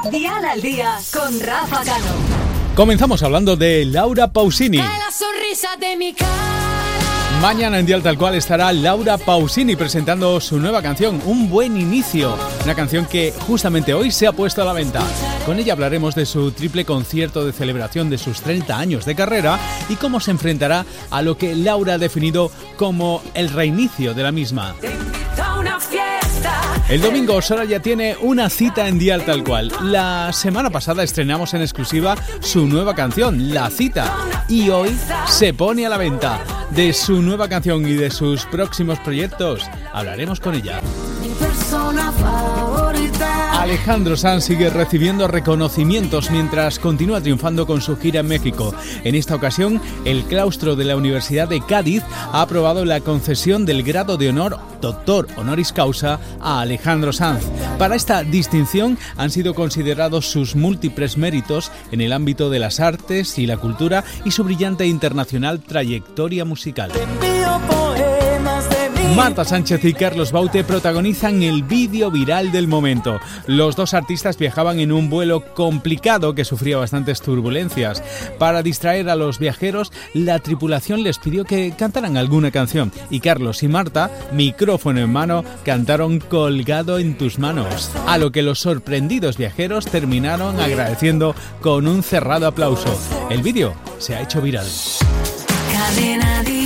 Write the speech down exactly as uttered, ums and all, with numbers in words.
Dial al Día con Rafa Cano. Comenzamos hablando de Laura Pausini. Cae la sonrisa de mi cara. Mañana en Dial Tal Cual estará Laura Pausini presentando su nueva canción, Un Buen Inicio. Una canción que justamente hoy se ha puesto a la venta. Con ella hablaremos de su triple concierto de celebración de sus treinta años de carrera y cómo se enfrentará a lo que Laura ha definido como el reinicio de la misma. El domingo Soraya tiene una cita en Dial Tal Cual. La semana pasada estrenamos en exclusiva su nueva canción, La Cita, y hoy se pone a la venta. De su nueva canción y de sus próximos proyectos hablaremos con ella. Mi persona favorita. Alejandro Sanz sigue recibiendo reconocimientos mientras continúa triunfando con su gira en México. En esta ocasión, el claustro de la Universidad de Cádiz ha aprobado la concesión del grado de honor Doctor Honoris Causa a Alejandro Sanz. Para esta distinción han sido considerados sus múltiples méritos en el ámbito de las artes y la cultura y su brillante internacional trayectoria musical. Marta Sánchez y Carlos Baute protagonizan el vídeo viral del momento. Los dos artistas viajaban en un vuelo complicado que sufría bastantes turbulencias. Para distraer a los viajeros, la tripulación les pidió que cantaran alguna canción y Carlos y Marta, micrófono en mano, cantaron Colgado en tus manos, a lo que los sorprendidos viajeros terminaron agradeciendo con un cerrado aplauso. El vídeo se ha hecho viral. Cadena Dial.